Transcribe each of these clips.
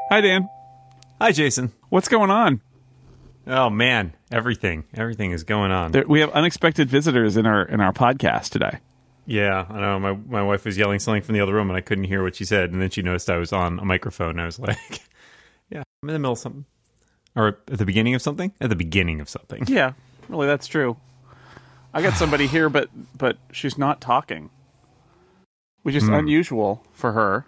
Hi, Dan. Hi, Jason. What's going on? Oh man, everything is going on. We have unexpected visitors in our podcast today. Yeah, I know. My wife was yelling something from the other room, and I couldn't hear what she said. And then she noticed I was on a microphone, and I was like, "Yeah, I'm in the middle of something, or at the beginning of something. At the beginning of something." Yeah, really, that's true. I got somebody here, but she's not talking, which is unusual for her.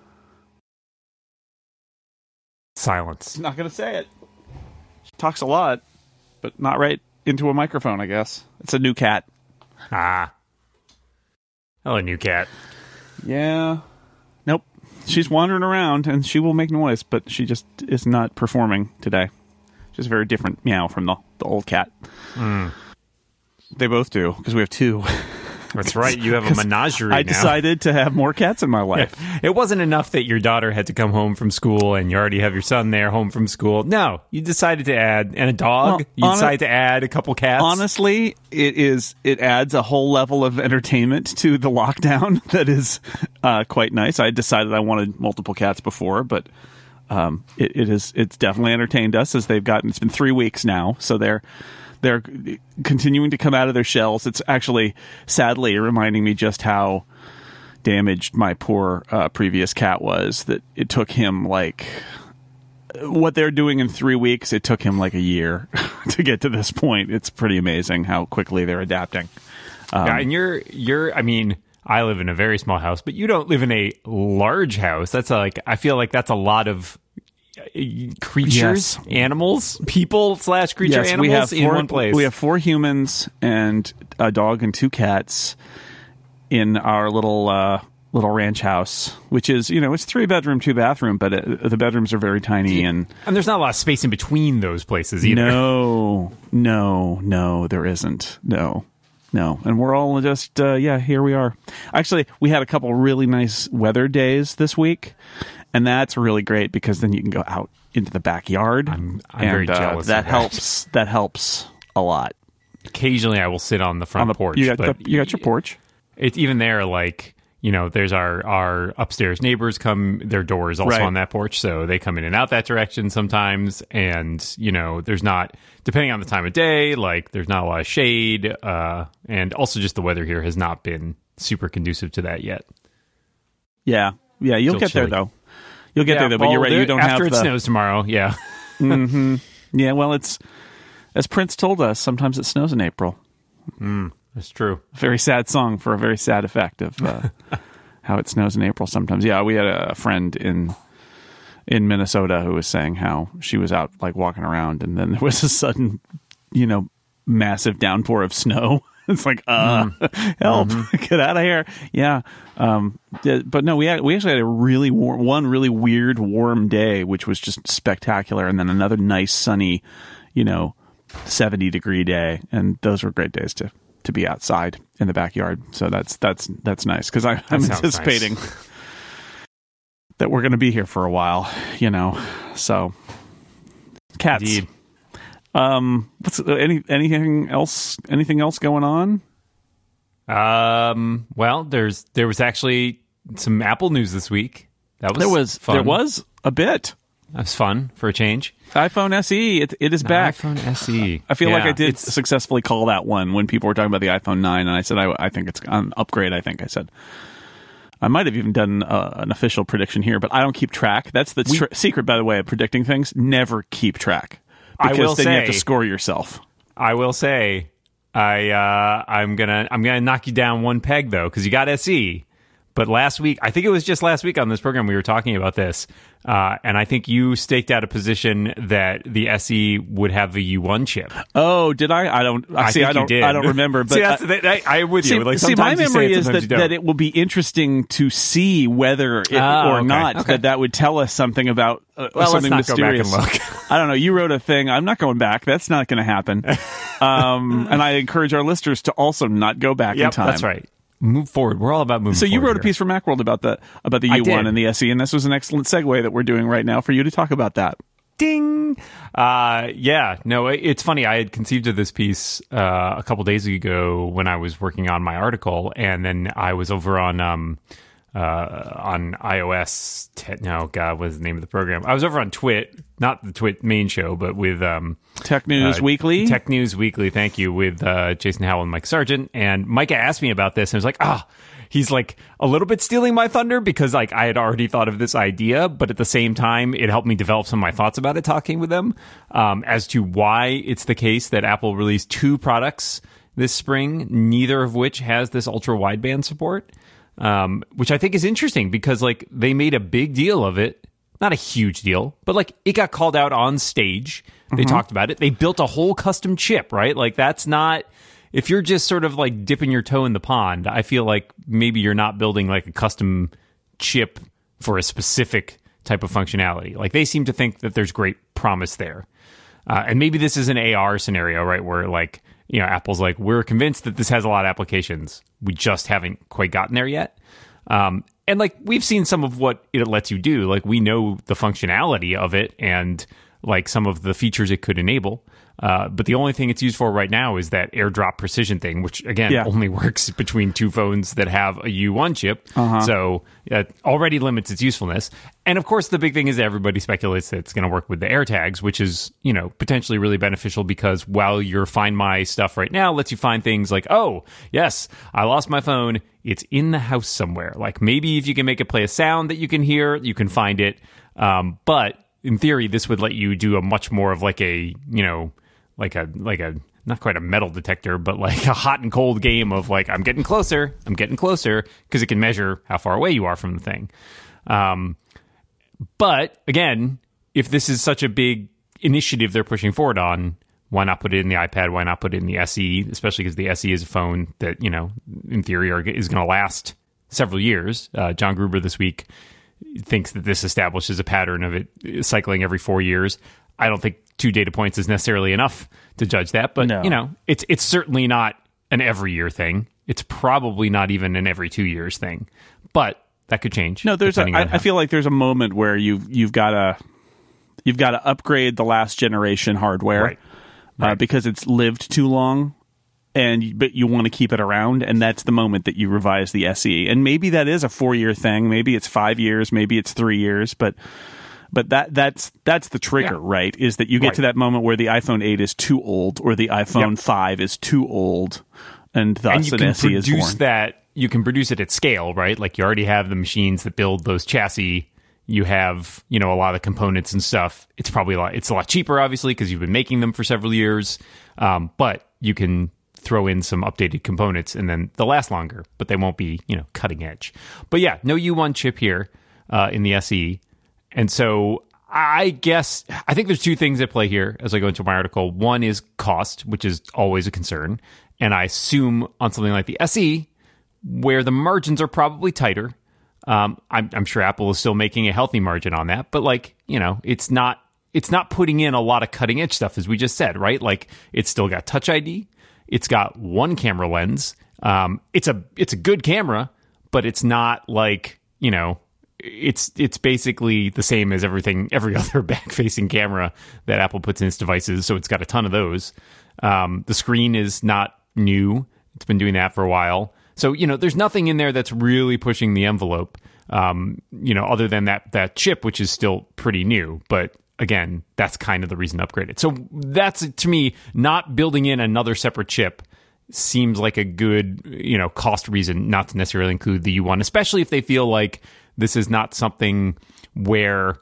Silence. Not going to say it. She talks a lot, but not right into a microphone, I guess. It's a new cat. Ah. Hello, new cat. Yeah. Nope. She's wandering around, and she will make noise, but she just is not performing today. She's a very different meow from the old cat. They both do, because we have two. That's right. You have a menagerie now. I decided to have more cats in my life. Yeah. It wasn't enough that your daughter had to come home from school and you already have your son there home from school. No, you decided to add, and a dog. Well, you decided to add a couple cats. Honestly, it adds a whole level of entertainment to the lockdown that is quite nice. I decided I wanted multiple cats before, but it's definitely entertained us as they've gotten. It's been 3 weeks now, so they're continuing to come out of their shells. It's actually, sadly, reminding me just how damaged my poor previous cat was, that it took him, like, what they're doing in 3 weeks, it took him like a year to get to this point. It's pretty amazing how quickly they're adapting. Yeah, and I mean, I live in a very small house, but you don't live in a large house. That's I feel like that's a lot of creatures, animals, people / creature animals in one place. We have 4 humans and a dog and 2 cats in our little ranch house, which is, it's 3-bedroom, 2-bathroom, but the bedrooms are very tiny, and there's not a lot of space in between those places either. No, there isn't. No. And we're all just, here we are. Actually, we had a couple really nice weather days this week. And that's really great because then you can go out into the backyard. I'm very jealous. That helps. That helps a lot. Occasionally, I will sit on the front porch. You got your porch. It's even there. There's our upstairs neighbors come. Their door is also on that porch, so they come in and out that direction sometimes. And there's not, depending on the time of day, there's not a lot of shade, and also just the weather here has not been super conducive to that yet. Yeah, you'll get there though. You'll get there, though, but you're right. You don't have after it snows tomorrow. Yeah. Mm-hmm. Yeah. Well, it's as Prince told us. Sometimes it snows in April. That's true. Very sad song for a very sad effect of how it snows in April sometimes. Yeah, we had a friend in Minnesota who was saying how she was out walking around, and then there was a sudden, massive downpour of snow. It's like, help, get out of here. Yeah. But no, we actually had a really warm, really weird warm day, which was just spectacular. And then another nice sunny, 70-degree day. And those were great days to be outside in the backyard. So that's nice. Cause I'm anticipating that we're going to be here for a while, so cats. Indeed. What's anything else going on? Well, there was actually some Apple news this week. That was fun. There was a bit. That was fun for a change. iPhone SE, it is back. iPhone SE. I feel like I did successfully call that one when people were talking about the iPhone 9, and I said I think it's an upgrade. I said I might have even done an official prediction here, but I don't keep track. That's the secret, by the way, of predicting things. Never keep track. Because then you have to score yourself. I will say, I'm gonna knock you down one peg though, because you got SE. But last week, I think it was just last week on this program, we were talking about this, and I think you staked out a position that the SE would have the U1 chip. Oh, did I? I don't remember. But I'm with you. My memory is that it will be interesting to see whether or not that would tell us something about something mysterious. Go back and look. I don't know. You wrote a thing. I'm not going back. That's not going to happen. And I encourage our listeners to also not go back in time. That's right. Move forward. We're all about moving forward. So you wrote a piece for Macworld about the U1 and the SE, and this was an excellent segue that we're doing right now for you to talk about that. Ding! It's funny. I had conceived of this piece a couple days ago when I was working on my article, and then I was over on on iOS. No, God, what is the name of the program? I was over on Twit, not the Twit main show, but with Tech News Weekly. Tech News Weekly, thank you, with Jason Howell and Mike Sargent. And Micah asked me about this, and I was like, he's like a little bit stealing my thunder because like I had already thought of this idea, but at the same time, it helped me develop some of my thoughts about it talking with them as to why it's the case that Apple released 2 products this spring, neither of which has this ultra wideband support. Which I think is interesting because like they made a big deal of it, not a huge deal, but like it got called out on stage. They talked about it. They built a whole custom chip, right? Like that's not, if you're just sort of like dipping your toe in the pond, I feel like maybe you're not building like a custom chip for a specific type of functionality. Like they seem to think that there's great promise there. And maybe this is an AR scenario, right? Where like, you know, Apple's like, we're convinced that this has a lot of applications. We just haven't quite gotten there yet. And like, we've seen some of what it lets you do. Like, we know the functionality of it and like some of the features it could enable. But the only thing it's used for right now is that AirDrop precision thing, which again only works between 2 phones that have a U1 chip. So it already limits its usefulness. And of course, the big thing is that everybody speculates that it's going to work with the AirTags, which is, you know, potentially really beneficial because while your Find My stuff right now lets you find things like, oh, yes, I lost my phone. It's in the house somewhere. Like maybe if you can make it play a sound that you can hear, you can find it. But in theory, this would let you do a much more of like a, you know, like a not quite a metal detector, but like a hot and cold game of like, I'm getting closer, because it can measure how far away you are from the thing. But again, if this is such a big initiative they're pushing forward on, why not put it in the iPad? Why not put it in the SE? Especially because the SE is a phone that, you know, in theory is going to last several years. John Gruber this week thinks that this establishes a pattern of it cycling every 4 years. I don't think 2 data points is necessarily enough to judge that, but you know, it's certainly not an every year thing. It's probably not even an every 2 years thing, but that could change. No, I feel like there's a moment where you've got to upgrade the last generation hardware, right. Because it's lived too long, but you want to keep it around, and that's the moment that you revise the SE. And maybe that is a 4-year thing, maybe it's 5 years, maybe it's 3 years, but that's the trigger, right? Is that you get to that moment where the iPhone 8 is too old or the iPhone 5 is too old, and thus an SE is born. You can produce it at scale, right? Like you already have the machines that build those chassis. You have, you know, a lot of components and stuff. It's probably it's a lot cheaper, obviously, because you've been making them for several years. But you can throw in some updated components and then they'll last longer, but they won't be, you know, cutting edge. But yeah, no U1 chip here in the SE. And so I think there's 2 things at play here as I go into my article. One is cost, which is always a concern. And I assume on something like the SE, where the margins are probably tighter, I'm sure Apple is still making a healthy margin on that. But like, you know, it's not putting in a lot of cutting edge stuff, as we just said, right? Like it's still got Touch ID. It's got 1 camera lens. It's a good camera, but it's not like, you know, it's basically the same as every other back-facing camera that Apple puts in its devices. So it's got a ton of those. The screen is not new. It's been doing that for a while. So, you know, there's nothing in there that's really pushing the envelope, you know, other than that chip, which is still pretty new. But again, that's kind of the reason to upgrade it. So that's, to me, not building in another separate chip seems like a good, you know, cost reason not to necessarily include the U1, especially if they feel like this is not something where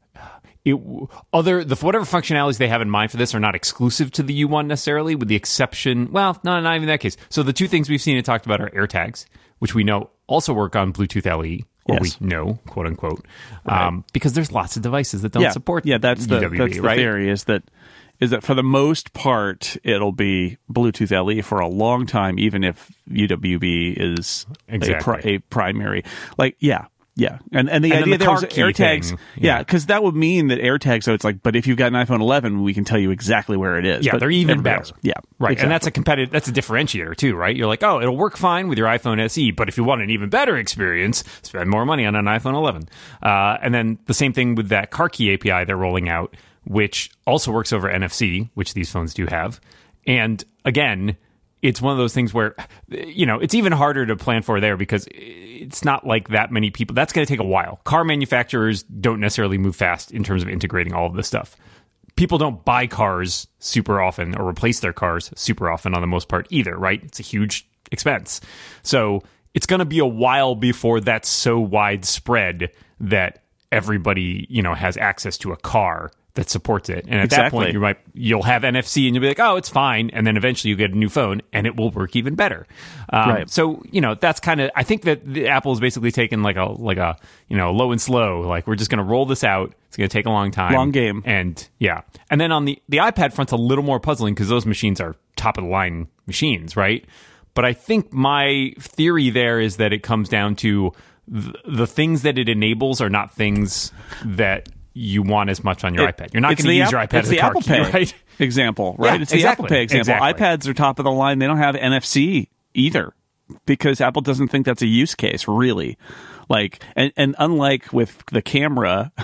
whatever functionalities they have in mind for this are not exclusive to the U1 necessarily, with the exception, well, no, not even that case. So the 2 things we've seen and talked about are AirTags, which we know also work on Bluetooth LE, or we know, quote unquote, because there's lots of devices that don't support that's UWB, the theory, is that for the most part it'll be Bluetooth LE for a long time, even if UWB is a primary. Like, yeah, and the idea there was AirTags, because that would mean that AirTags. So it's like, but if you've got an iPhone 11, we can tell you exactly where it is. Yeah, but they're even better. Yeah, right. Exactly. And that's a differentiator too, right? You're like, oh, it'll work fine with your iPhone SE, but if you want an even better experience, spend more money on an iPhone 11. And then the same thing with that car key API they're rolling out, which also works over NFC, which these phones do have. And again, it's one of those things where, it's even harder to plan for there because it's not like that many people. That's going to take a while. Car manufacturers don't necessarily move fast in terms of integrating all of this stuff. People don't buy cars super often or replace their cars super often on the most part either, right? It's a huge expense. So it's going to be a while before that's so widespread that everybody, has access to a car that supports it. And at that point, you'll have NFC and you'll be like, oh, it's fine. And then eventually you get a new phone and it will work even better. Right. So, that's kind of, I think that Apple is basically taking like a low and slow, like we're just going to roll this out. It's going to take a long time. Long game. And and then on the iPad front's a little more puzzling because those machines are top of the line machines, right? But I think my theory there is that it comes down to the things that it enables are not things that you want as much on your iPad. You're not going to use your iPad as a car key, right? Example, right? Yeah, it's the Apple Pay example. Exactly. iPads are top of the line. They don't have NFC either because Apple doesn't think that's a use case, really. Like, and unlike with the camera,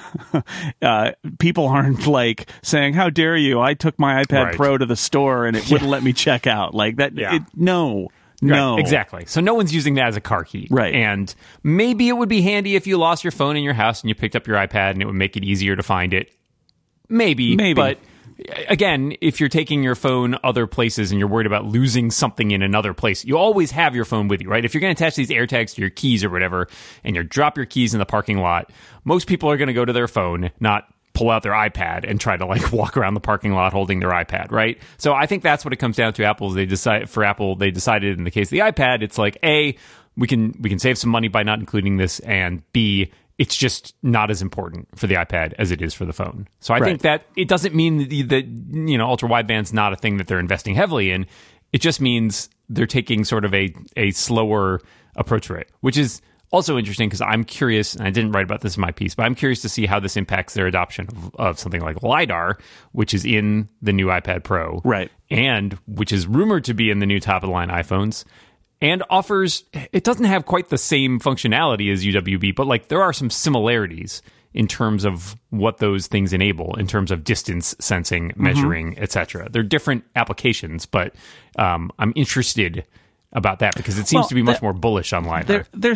people aren't like saying, "How dare you? I took my iPad Pro to the store and it wouldn't let me check out." Like that. Yeah. No. Right, exactly. So no one's using that as a car key. Right. And maybe it would be handy if you lost your phone in your house and you picked up your iPad and it would make it easier to find it. Maybe. But again, if you're taking your phone other places and you're worried about losing something in another place, you always have your phone with you, right? If you're going to attach these AirTags to your keys or whatever and you drop your keys in the parking lot, most people are going to go to their phone, not pull out their iPad and try to like walk around the parking lot holding their iPad, right? So I think that's what it comes down to. They decided in the case of the iPad, it's like A, we can save some money by not including this, and B, it's just not as important for the iPad as it is for the phone. So I think that it doesn't mean that ultra wideband's not a thing that they're investing heavily in. It just means they're taking sort of a slower approach to it, which is also interesting because I'm curious, and I didn't write about this in my piece, but I'm curious to see how this impacts their adoption of something like LiDAR, which is in the new iPad Pro. Right. And which is rumored to be in the new top-of-the-line iPhones, and it doesn't have quite the same functionality as UWB, but like there are some similarities in terms of what those things enable, in terms of distance sensing, measuring, etc. They're different applications, but I'm interested about that because it seems to be much more bullish on LiDAR. They're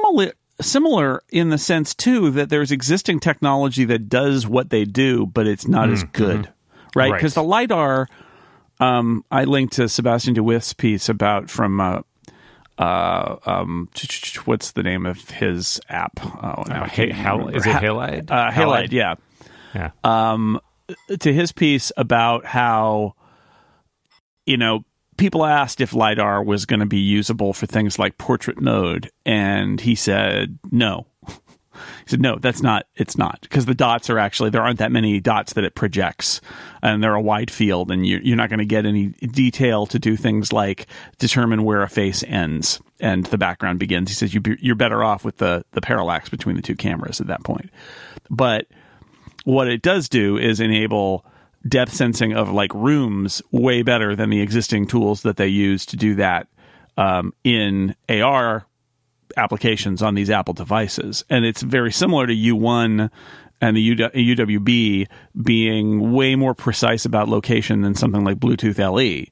similar in the sense too that there's existing technology that does what they do, but it's not as good, right? Because the LiDAR, I linked to Sebastian DeWitt's piece about from what's the name of his app? Is it Halide? Halide, yeah. To his piece about how people asked if LiDAR was going to be usable for things like portrait mode, and he said no. He said, no, it's not, because the dots are actually, there aren't that many dots that it projects, and they're a wide field, and you're not going to get any detail to do things like determine where a face ends and the background begins. He says you're better off with the parallax between the two cameras at that point. But what it does do is enable depth sensing of like rooms way better than the existing tools that they use to do that in AR applications on these Apple devices. And it's very similar to U1 and the UWB being way more precise about location than something like Bluetooth LE.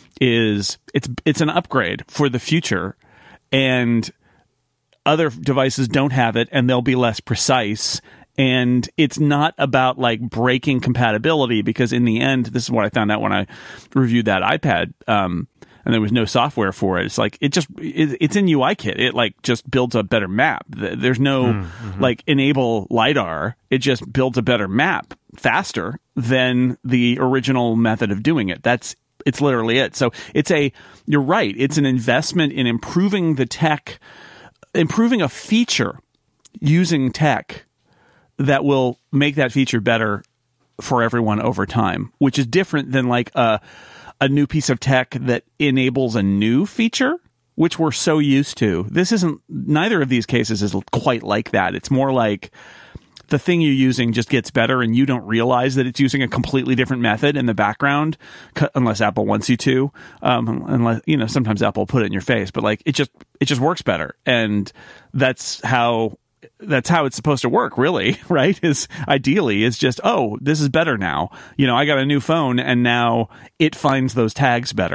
It's an upgrade for the future, and other devices don't have it, and they'll be less precise. And it's not about like breaking compatibility, because in the end, this is what I found out when I reviewed that iPad, and there was no software for it. It's like it's in UIKit. It like just builds a better map. There's no like enable LiDAR. It just builds a better map faster than the original method of doing it. It's literally it. So you're right. It's an investment in improving the tech, improving a feature using tech that will make that feature better for everyone over time, which is different than like a new piece of tech that enables a new feature, which we're so used to. Neither of these cases is quite like that. It's more like the thing you're using just gets better and you don't realize that it's using a completely different method in the background, unless Apple wants you to. Unless, sometimes Apple will put it in your face, but like it just works better. And that's how it's supposed to work, really, right? Ideally, it's just, oh, this is better now. I got a new phone and now it finds those tags better.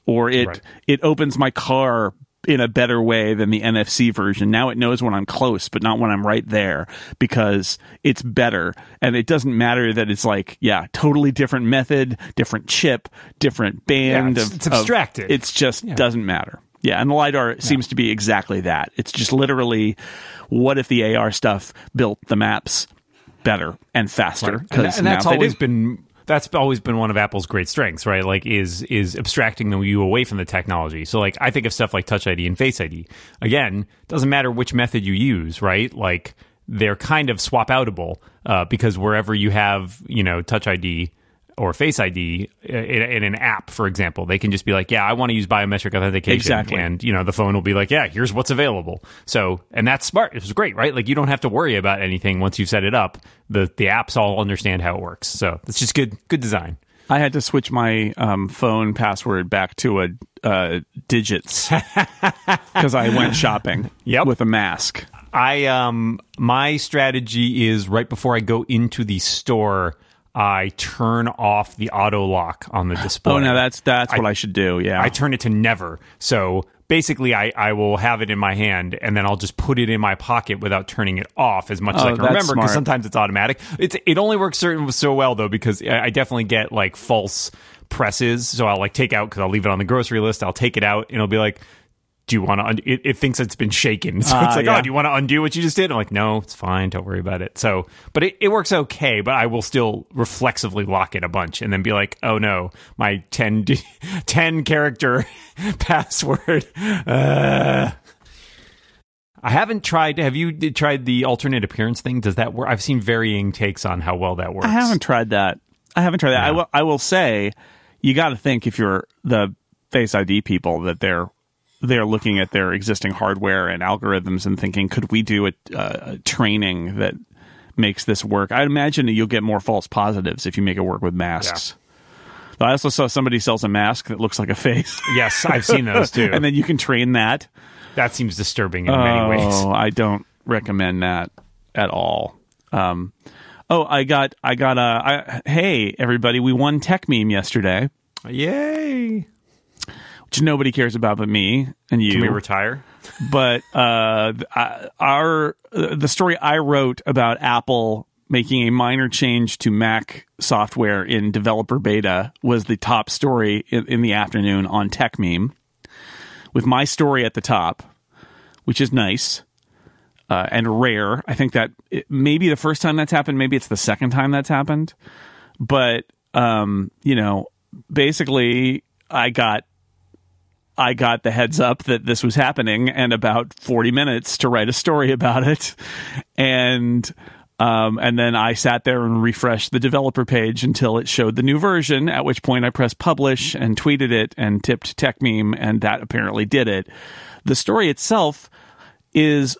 or Right. it opens my car in a better way than the NFC version. Now it knows when I'm close, but not when I'm right there, because it's better. And it doesn't matter that it's like, totally different method, different chip, different band. It's abstracted. It's just doesn't matter. Yeah, and the LiDAR seems to be exactly that. It's just literally, what if the AR stuff built the maps better and faster? Right. And that's always been one of Apple's great strengths, right? Like is abstracting you away from the technology. So like I think of stuff like Touch ID and Face ID. Again, doesn't matter which method you use, right? Like they're kind of swap outable because wherever you have, Touch ID or Face ID in an app, for example, they can just be like, I want to use biometric authentication. Exactly. And, the phone will be like, here's what's available. So, and that's smart. It's great, right? Like you don't have to worry about anything once you've set it up. The apps all understand how it works. So it's just good design. I had to switch my phone password back to a digits because I went shopping with a mask. My strategy is right before I go into the store, I turn off the auto lock on the display. Oh, no, that's what I should do, yeah. I turn it to never. So basically, I will have it in my hand, and then I'll just put it in my pocket without turning it off as much as I can remember, because sometimes it's automatic. It only works so well, though, because I definitely get, like, false presses. So I'll, like, take out, because I'll leave it on the grocery list. I'll take it out, and it'll be like, do you want to it thinks it's been shaken, so it's like, oh, do you want to undo what you just did? I'm like, no, it's fine, don't worry about it. So but it works okay, but I will still reflexively lock it a bunch and then be like, oh no, my 10 character password. I haven't tried. Have you tried the alternate appearance thing? Does that work? I've seen varying takes on how well that works. I haven't tried that. Yeah. I will say, you got to think, if you're the Face ID people, that they're looking at their existing hardware and algorithms and thinking, could we do a training that makes this work? I'd imagine that you'll get more false positives if you make it work with masks. Yeah. I also saw somebody sells a mask that looks like a face. Yes, I've seen those too. And then you can train that. That seems disturbing in many ways. Oh, I don't recommend that at all. Hey, everybody, we won Tech Meme yesterday. Yay! Which nobody cares about but me and you. Can we retire? But the story I wrote about Apple making a minor change to Mac software in developer beta was the top story in the afternoon on Tech Meme, with my story at the top, which is nice and rare. I think that it may be the first time that's happened. Maybe it's the second time that's happened. But, basically, I got the heads up that this was happening and about 40 minutes to write a story about it. And then I sat there and refreshed the developer page until it showed the new version, at which point I pressed publish and tweeted it and tipped Tech Meme, and that apparently did it. The story itself is,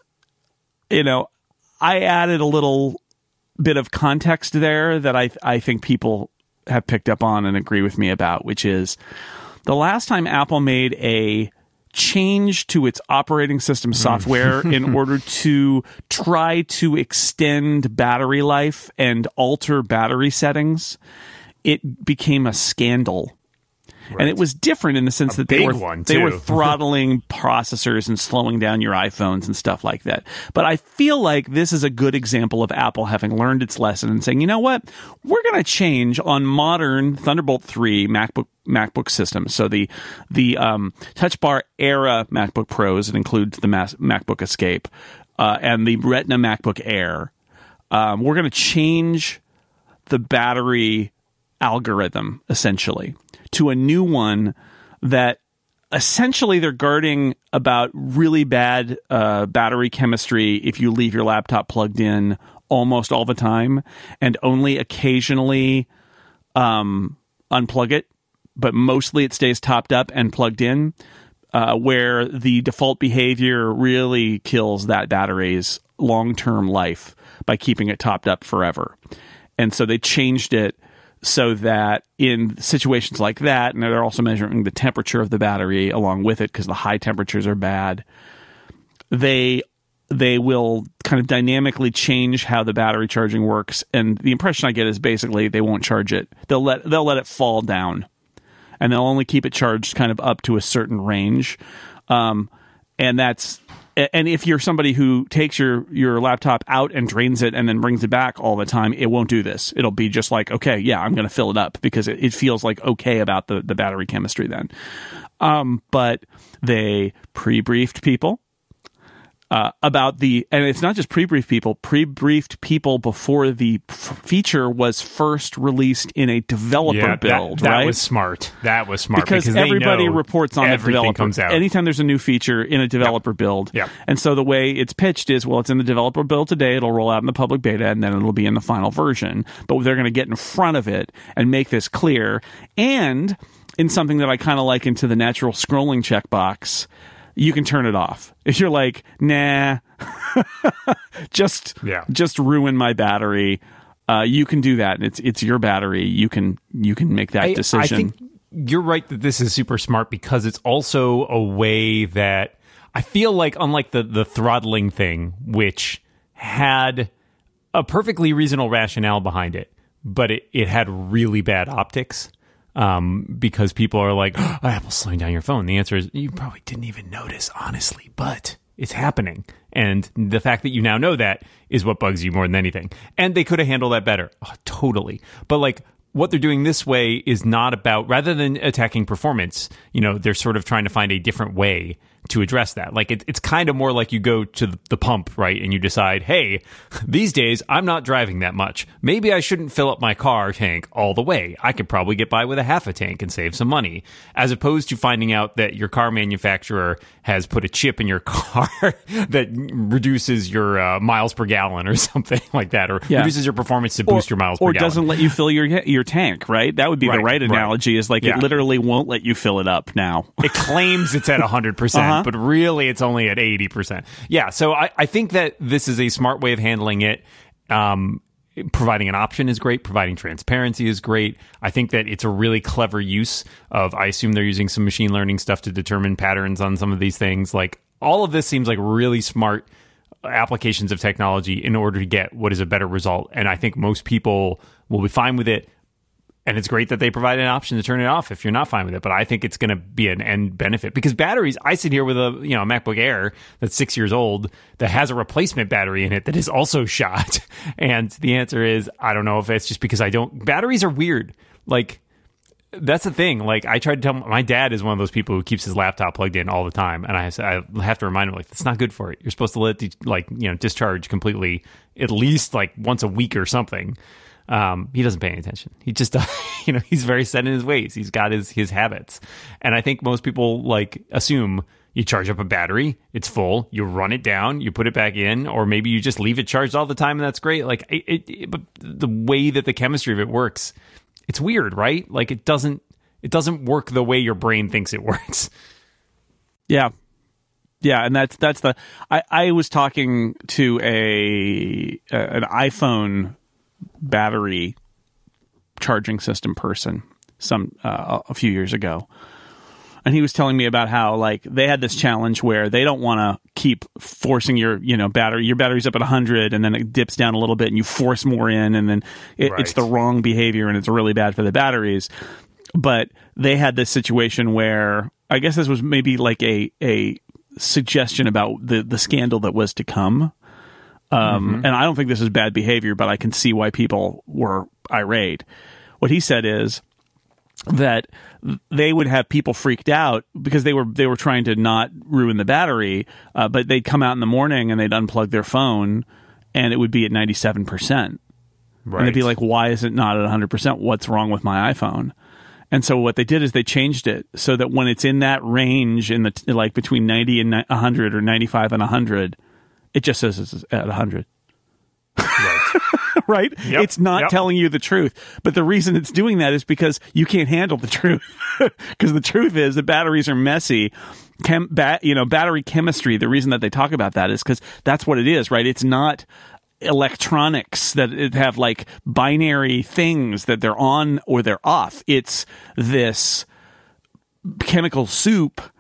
I added a little bit of context there that I think people have picked up on and agree with me about, which is, the last time Apple made a change to its operating system software in order to try to extend battery life and alter battery settings, it became a scandal. Right. And it was different in the sense that they were throttling processors and slowing down your iPhones and stuff like that. But I feel like this is a good example of Apple having learned its lesson and saying, you know what, we're going to change on modern Thunderbolt 3 MacBook systems. So the Touch Bar era MacBook Pros, it includes the MacBook Escape and the Retina MacBook Air. We're going to change the battery algorithm, essentially, to a new one that essentially they're guarding about really bad battery chemistry if you leave your laptop plugged in almost all the time and only occasionally unplug it, but mostly it stays topped up and plugged in, where the default behavior really kills that battery's long-term life by keeping it topped up forever. And so they changed it so that in situations like that, and they're also measuring the temperature of the battery along with it because the high temperatures are bad, they will kind of dynamically change how the battery charging works. And the impression I get is basically they won't charge it. They'll let it fall down and they'll only keep it charged kind of up to a certain range. And if you're somebody who takes your laptop out and drains it and then brings it back all the time, it won't do this. It'll be just like, okay, yeah, I'm going to fill it up, because it feels like okay about the battery chemistry then. But they pre-briefed people about and it's not just pre-briefed people before the feature was first released in a developer build. That right? was smart. That was smart because everybody reports on the developer. Comes out. Anytime there's a new feature in a developer build. Yep. And so the way it's pitched is, well, it's in the developer build today, it'll roll out in the public beta, and then it'll be in the final version. But they're going to get in front of it and make this clear. And in something that I kind of liken to the natural scrolling checkbox, you can turn it off. If you're like, nah, just ruin my battery, you can do that. It's your battery. You can make that decision. I think you're right that this is super smart, because it's also a way that I feel like, unlike the throttling thing, which had a perfectly reasonable rationale behind it, but it had really bad optics. Because people are like, oh, Apple's slowing down your phone. The answer is, you probably didn't even notice, honestly, but it's happening. And the fact that you now know that is what bugs you more than anything. And they could have handled that better. Oh, totally. But like, what they're doing this way is not about, rather than attacking performance, they're sort of trying to find a different way to address that. Like, it's kind of more like you go to the pump, right? And you decide, hey, these days I'm not driving that much. Maybe I shouldn't fill up my car tank all the way. I could probably get by with a half a tank and save some money. As opposed to finding out that your car manufacturer has put a chip in your car that reduces your miles per gallon or something like that, or reduces your performance to boost your miles per gallon. Or doesn't let you fill your tank, right? That would be the right analogy, is like, it literally won't let you fill it up now. It claims it's at 100%. But really, it's only at 80%. Yeah, so I think that this is a smart way of handling it. Providing an option is great. Providing transparency is great. I think that it's a really clever use of, I assume they're using some machine learning stuff to determine patterns on some of these things. Like, all of this seems like really smart applications of technology in order to get what is a better result. And I think most people will be fine with it. And it's great that they provide an option to turn it off if you're not fine with it. But I think it's going to be an end benefit, because batteries, I sit here with a MacBook Air that's 6 years old that has a replacement battery in it that is also shot. And the answer is, I don't know if it's just because batteries are weird. Like, that's the thing. Like, I tried to tell my dad is one of those people who keeps his laptop plugged in all the time. And I have to remind him, like, that's not good for it. You're supposed to let it, discharge completely at least like once a week or something. He doesn't pay any attention. He just, he's very set in his ways. He's got his habits. And I think most people assume you charge up a battery, it's full, you run it down, you put it back in, or maybe you just leave it charged all the time, and that's great. Like, but the way that the chemistry of it works, it's weird, right? Like, it doesn't work the way your brain thinks it works. Yeah. Yeah, and that's I was talking to an iPhone battery charging system person a few years ago, and he was telling me about how, like, they had this challenge where they don't want to keep forcing your battery's up at 100 and then it dips down a little bit and you force more in, and then it's the wrong behavior and it's really bad for the batteries. But they had this situation where, I guess this was maybe like a suggestion about the scandal that was to come. And I don't think this is bad behavior, but I can see why people were irate. What he said is that they would have people freaked out because they were trying to not ruin the battery, but they'd come out in the morning and they'd unplug their phone and it would be at 97%. Right. And they'd be like, why is it not at 100%? What's wrong with my iPhone? And so what they did is they changed it so that when it's in that range, in the like between 90 and 100 or 95 and 100, it just says it's at 100. Right. Right? Yep. It's not telling you the truth. But the reason it's doing that is because you can't handle the truth. Because the truth is that batteries are messy. Battery chemistry, the reason that they talk about that is because that's what it is, right? It's not electronics that have like binary things that they're on or they're off. It's this chemical soup.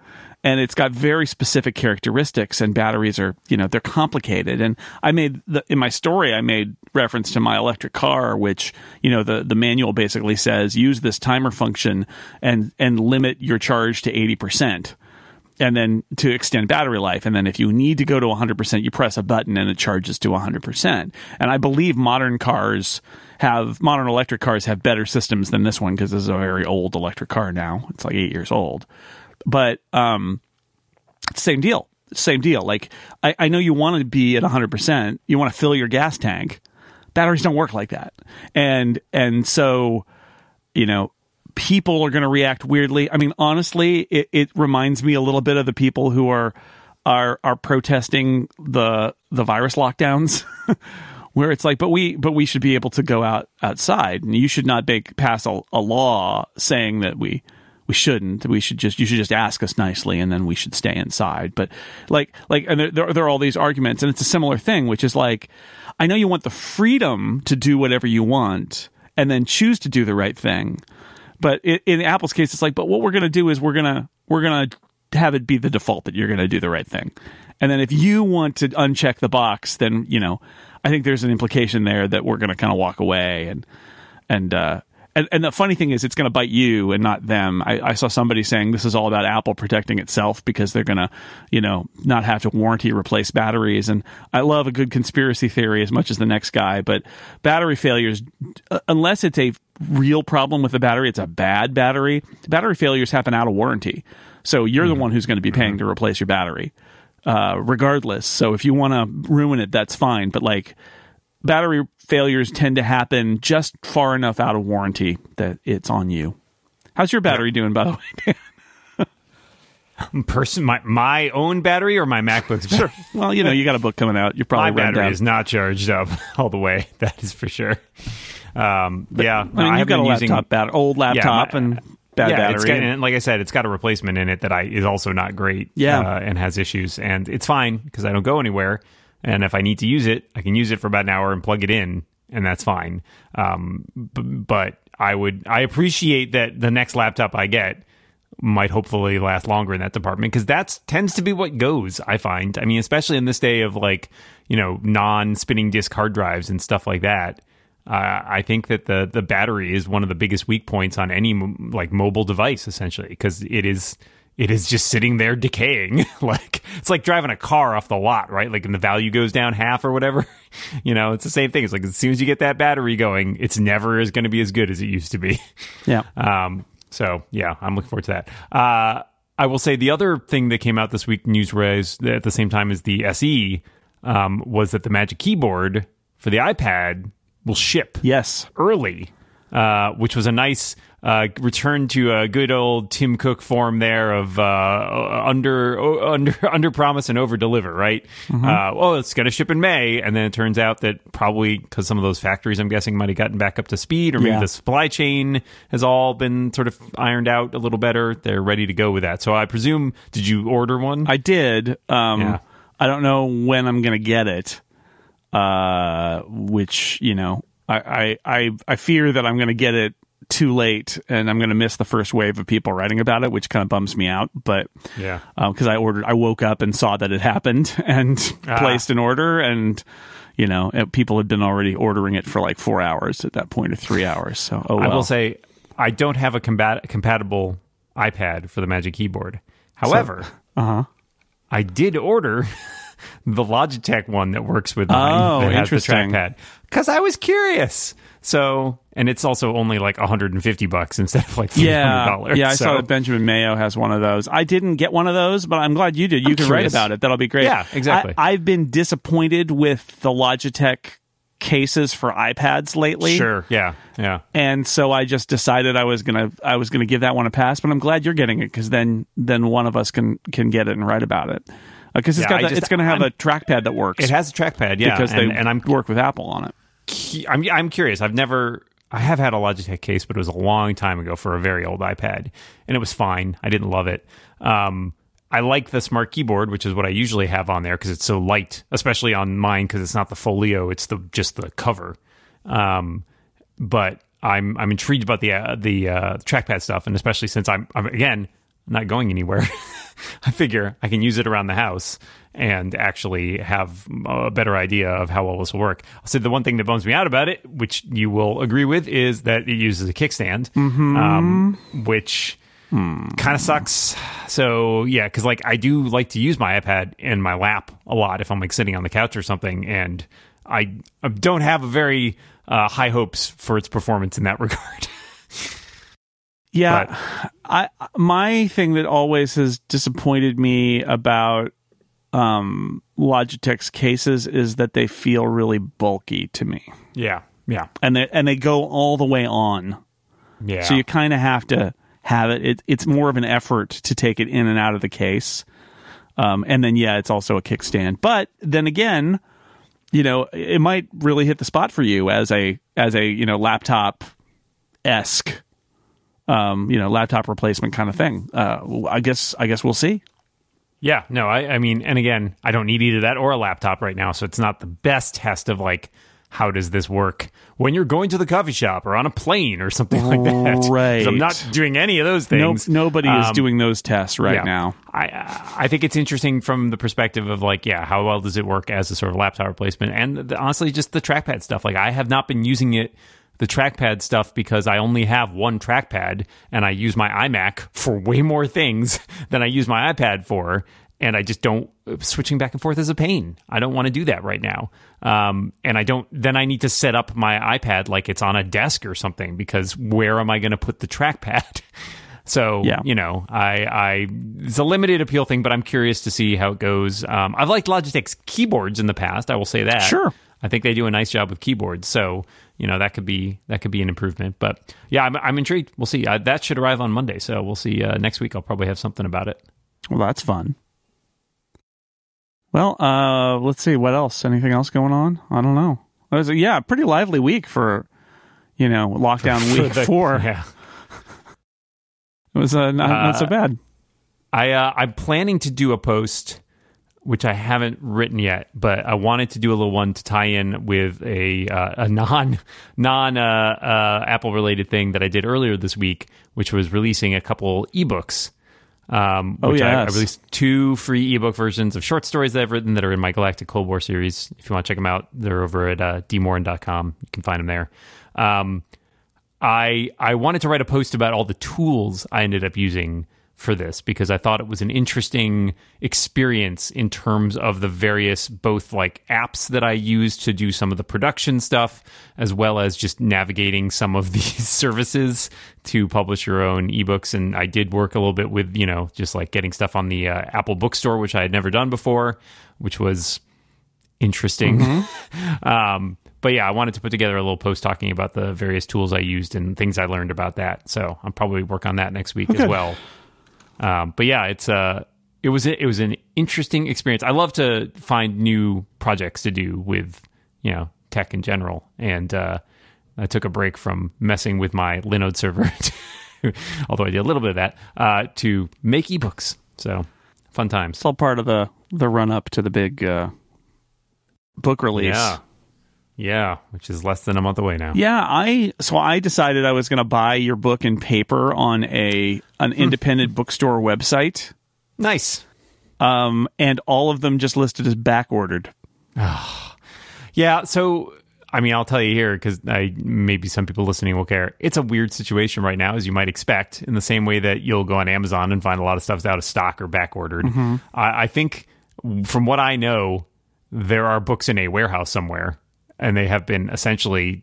and it's got very specific characteristics, and batteries are, they're complicated. And in my story, I made reference to my electric car, which, the manual basically says use this timer function and limit your charge to 80%. And then to extend battery life. And then if you need to go to 100%, you press a button and it charges to 100%. And I believe modern electric cars have better systems than this one, because this is a very old electric car now. It's like 8 years old. But same deal. Like, I know you want to be at 100%. You want to fill your gas tank. Batteries don't work like that. And so, people are going to react weirdly. I mean, honestly, it reminds me a little bit of the people who are protesting the virus lockdowns, where it's like, but we should be able to go outside, and you should not pass a law saying that we shouldn't. You should just ask us nicely, and then we should stay inside. But and there are all these arguments, and it's a similar thing, which is like, I know you want the freedom to do whatever you want, and then choose to do the right thing. But in Apple's case, it's like, but what we're going to do is we're going to have it be the default that you're going to do the right thing. And then if you want to uncheck the box, then, I think there's an implication there that we're going to kind of walk away. And the funny thing is, it's going to bite you and not them. I saw somebody saying this is all about Apple protecting itself because they're going to, not have to warranty replace batteries. And I love a good conspiracy theory as much as the next guy, but battery failures, unless it's a real problem with the battery, it's a bad battery. Battery failures happen out of warranty. So you're the one who's going to be paying to replace your battery, regardless. So if you want to ruin it, that's fine. But like, battery failures tend to happen just far enough out of warranty that it's on you. How's your battery doing, by the way, Dan? My own battery or my MacBook's battery? Sure. Well, you got a book coming out. You're probably my battery is not charged up all the way. That is for sure. I mean, you've got a laptop, old laptop, and bad battery. And like I said, it's got a replacement in it that is also not great. And has issues, and it's fine because I don't go anywhere. And if I need to use it, I can use it for about an hour and plug it in, and that's fine. But I appreciate that the next laptop I get might hopefully last longer in that department, because that tends to be what goes, I find. I mean, especially in this day of non-spinning disk hard drives and stuff like that. I think that the battery is one of the biggest weak points on any mobile device, essentially, because it is just sitting there decaying. It's like driving a car off the lot, right? Like, and the value goes down half or whatever. It's the same thing. It's like, as soon as you get that battery going, it's never going to be as good as it used to be. Yeah. So yeah, I'm looking forward to that. I will say the other thing that came out this week, news-wise, at the same time as the SE, was that the Magic Keyboard for the iPad will ship. Yes. Early, which was a nice return to a good old Tim Cook form there of under promise and over deliver, right? Mm-hmm. It's going to ship in May, and then it turns out that probably because some of those factories, I'm guessing, might have gotten back up to speed, or maybe the supply chain has all been sort of ironed out a little better. They're ready to go with that. So I presume, did you order one? I did. I don't know when I'm going to get it. Which, I fear that I'm going to get it too late, and I'm going to miss the first wave of people writing about it, which kind of bums me out. But because I woke up and saw that it happened and placed an order, and people had been already ordering it for like 4 hours at that point, or 3 hours. So I will say, I don't have a compatible iPad for the Magic Keyboard. However, I did order the Logitech one that works with mine, that has the trackpad, because I was curious. So, and it's also only like $150 instead of like $300. Yeah, I saw that Benjamin Mayo has one of those. I didn't get one of those, but I'm glad you did. You can write about it. That'll be great. Yeah, exactly. I've been disappointed with the Logitech cases for iPads lately. Sure. Yeah. And so I just decided I was gonna give that one a pass. But I'm glad you're getting it, because then one of us can get it and write about it. Because it's going to have a trackpad that works. It has a trackpad, yeah. Because I'm work with Apple on it. I'm curious. I have had a Logitech case, but it was a long time ago for a very old iPad, and it was fine. I didn't love it. I like the Smart Keyboard, which is what I usually have on there because it's so light, especially on mine because it's not the folio; it's just the cover. But I'm intrigued about the trackpad stuff, and especially since I'm not going anywhere. I figure I can use it around the house and actually have a better idea of how well this will work. I'll say the one thing that bums me out about it, which you will agree with, is that it uses a kickstand, which kind of sucks. So yeah, because like I do like to use my iPad in my lap a lot if I'm like sitting on the couch or something, and I don't have a very high hopes for its performance in that regard. Yeah, my thing that always has disappointed me about Logitech's cases is that they feel really bulky to me. Yeah, and they go all the way on. Yeah, so you kind of have to have it. It's more of an effort to take it in and out of the case, and then it's also a kickstand. But then again, it might really hit the spot for you as a laptop-esque. Laptop replacement kind of thing. I guess we'll see. Yeah, no, I mean, and again, I don't need either that or a laptop right now, so it's not the best test of like, how does this work when you're going to the coffee shop or on a plane or something like that? Right. I'm not doing any of those things. Nobody is doing those tests now. I think it's interesting from the perspective of like, how well does it work as a sort of laptop replacement? And honestly, just the trackpad stuff. Like, I have not been using the trackpad stuff because I only have one trackpad and I use my iMac for way more things than I use my iPad for. And I just don't, switching back and forth is a pain. I don't want to do that right now. And then I need to set up my iPad like it's on a desk or something, because where am I going to put the trackpad? So, it's a limited appeal thing, but I'm curious to see how it goes. I've liked Logitech's keyboards in the past. I will say that. Sure. I think they do a nice job with keyboards. So, that could be an improvement. But yeah, I'm intrigued. We'll see. That should arrive on Monday. So we'll see. Next week, I'll probably have something about it. Well, that's fun. Well, let's see. What else? Anything else going on? I don't know. It was a pretty lively week for, lockdown week 4. Yeah. It was not so bad. I'm planning to do a post, which I haven't written yet, but I wanted to do a little one to tie in with a non Apple related thing that I did earlier this week, which was releasing a couple ebooks. I released 2 free ebook versions of short stories that I've written that are in my Galactic Cold War series. If you want to check them out, they're over at dmorin.com. You can find them there. I wanted to write a post about all the tools I ended up using for this, because I thought it was an interesting experience in terms of the various both like apps that I use to do some of the production stuff, as well as just navigating some of these services to publish your own ebooks. And I did work a little bit with, just like getting stuff on the Apple Bookstore, which I had never done before, which was interesting. Mm-hmm. But yeah, I wanted to put together a little post talking about the various tools I used and things I learned about that. So I'll probably work on that next week as well. But yeah, it was an interesting experience. I love to find new projects to do with, tech in general. And I took a break from messing with my Linode server, although I did a little bit of that, to make ebooks. So fun times. It's all part of the run up to the big book release. Yeah, which is less than a month away now. Yeah, I decided I was going to buy your book in paper on an independent bookstore website. Nice. And all of them just listed as back ordered. Yeah, so I mean, I'll tell you here, because maybe some people listening will care. It's a weird situation right now, as you might expect, in the same way that you'll go on Amazon and find a lot of stuff's out of stock or back ordered. Mm-hmm. I think, from what I know, there are books in a warehouse somewhere. And they have been essentially,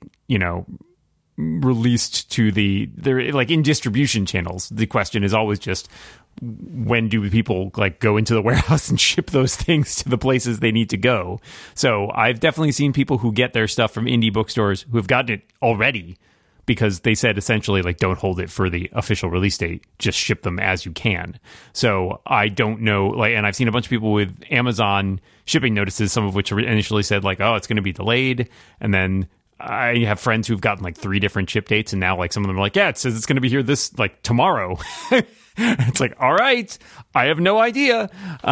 released to they're like in distribution channels. The question is always just, when do people like go into the warehouse and ship those things to the places they need to go? So I've definitely seen people who get their stuff from indie bookstores who have gotten it already, because they said essentially like, don't hold it for the official release date, just ship them as you can. So I don't know, and I've seen a bunch of people with Amazon shipping notices, some of which initially said like, oh, it's going to be delayed. And then I have friends who've gotten like 3 different ship dates, and now like some of them are like, yeah, it says it's going to be here this like tomorrow. It's like, all right, I have no idea.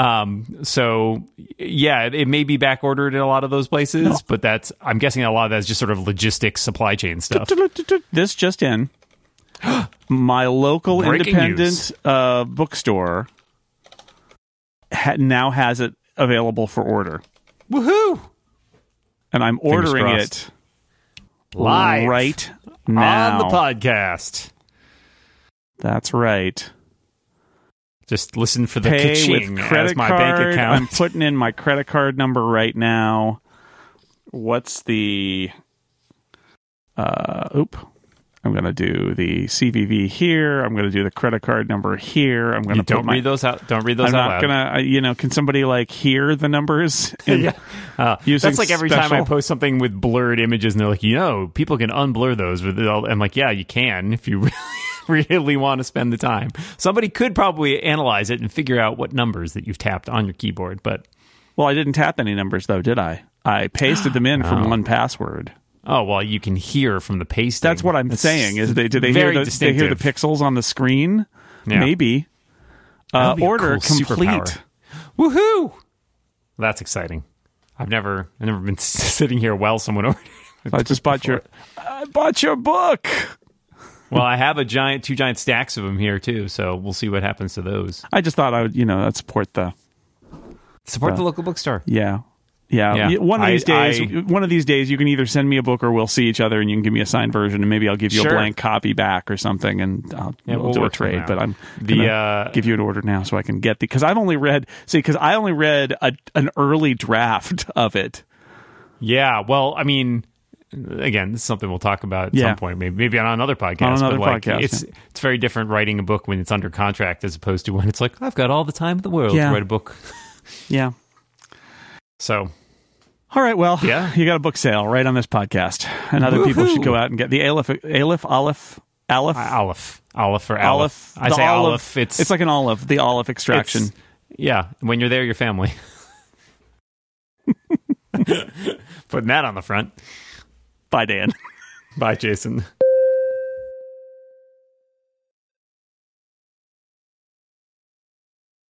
So yeah, it may be back ordered in a lot of those places, but I'm guessing a lot of that is just sort of logistics, supply chain stuff. This just in. My local Breaking independent bookstore now has it available for order. Woohoo! And I'm ordering it live right now on the podcast. That's right. Just listen for the Pay ka-ching with credit as my card. bank account. I'm putting in my credit card number right now. What's the... I'm going to do the CVV here. I'm going to do the credit card number here. I'm going to don't read those out. Don't read those out loud. I'm not going to, can somebody hear the numbers? Yeah. That's like every time I post something with blurred images and they're like, people can unblur those. I'm like, yeah, you can if you really want to spend the time. Somebody could probably analyze it and figure out what numbers that you've tapped on your keyboard. But well, I didn't tap any numbers though, did I? I pasted them in from 1Password. Oh, well, you can hear from the pasting. That's what I'm saying. Is do they hear the pixels on the screen? Yeah. Maybe. Order cool complete. Superpower. Woohoo! That's exciting. I've never been sitting here while someone ordered. I just bought your book. Well, I have two giant stacks of them here too, so we'll see what happens to those. I just thought I would, I'd support the local bookstore. Yeah. Yeah. One of these days, you can either send me a book or we'll see each other, and you can give me a signed version, and maybe I'll give you a blank copy back or something, and we'll do a trade. But I'm gonna give you an order now so I can get because I've only read an early draft of it. Yeah. Well, I mean, again, this is something we'll talk about at some point, maybe on another podcast. It's very different writing a book when it's under contract as opposed to when it's like I've got all the time in the world to write a book. Yeah. So. All right, well, you got a book sale right on this podcast, and other people should go out and get the Aleph. I say Aleph. It's like an olive, the olive extraction. When you're there, your family. Putting that on the front. Bye, Dan. Bye, Jason.